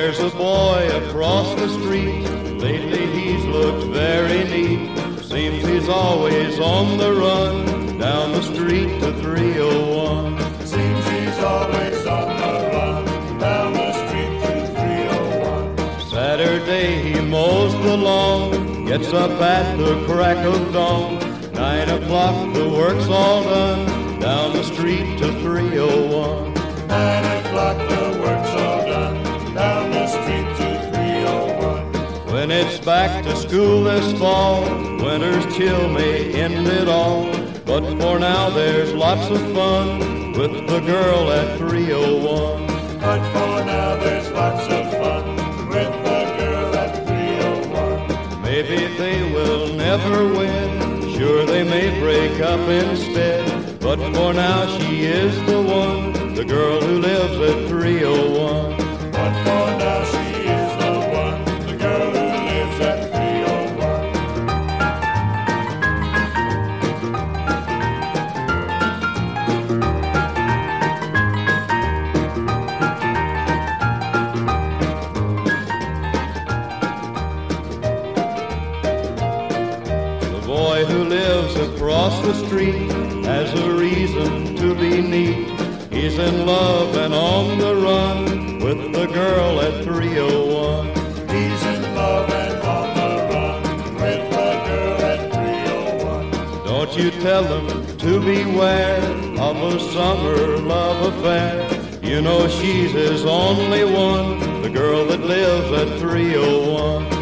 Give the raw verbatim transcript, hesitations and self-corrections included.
There's a boy across the street, lately he's looked very neat. Seems he's always on the run, down the street to three oh one. Seems he's always on the run, down the street to three oh one. Saturday he mows the lawn, gets up at the crack of dawn. Nine o'clock the work's all done, down the street to three oh one. Nine o'clock the work's all done, down the street to three oh one. When it's back to school this fall, winter's chill may end it all. But for now there's lots of fun with the girl at three oh one. But for now there's lots of fun with the girl at three oh one. Maybe they will never win, sure they may break up instead. But for now she is the one, the girl who lives at three oh one. But for now she is the one, the girl who lives at three oh one. The boy who lives across the street has a reason to be neat. He's in love and on the run with the girl at three oh one. He's in love and on the run with the girl at three oh one. Don't you tell them to beware of a summer love affair. You know she's his only one, the girl that lives at three oh one.